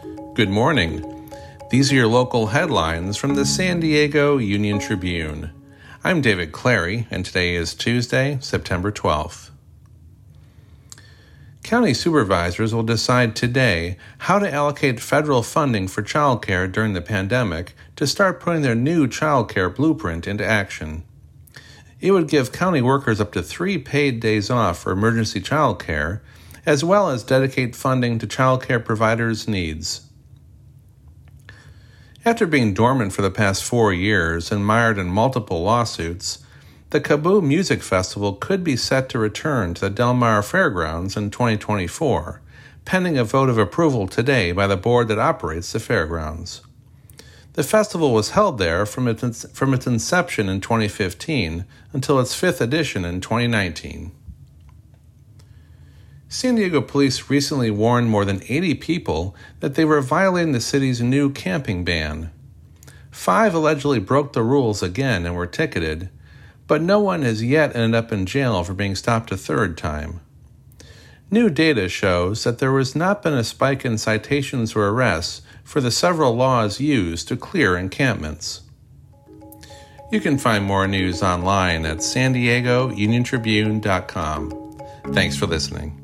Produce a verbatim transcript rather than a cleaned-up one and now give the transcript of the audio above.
Good morning. These are your local headlines from the San Diego Union Tribune. I'm David Clary, and today is Tuesday, September twelfth. County supervisors will decide today how to allocate federal funding for childcare during the pandemic to start putting their new childcare blueprint into action. It would give county workers up to three paid days off for emergency childcare, as well as dedicate funding to childcare providers' needs. After being dormant for the past four years and mired in multiple lawsuits, the KAABOO Music Festival could be set to return to the Del Mar Fairgrounds in twenty twenty-four, pending a vote of approval today by the board that operates the fairgrounds. The festival was held there from its, from its inception in twenty fifteen until its fifth edition in twenty nineteen. San Diego police recently warned more than eighty people that they were violating the city's new camping ban. Five allegedly broke the rules again and were ticketed, but no one has yet ended up in jail for being stopped a third time. New data shows that there has not been a spike in citations or arrests for the several laws used to clear encampments. You can find more news online at san diego union tribune dot com. Thanks for listening.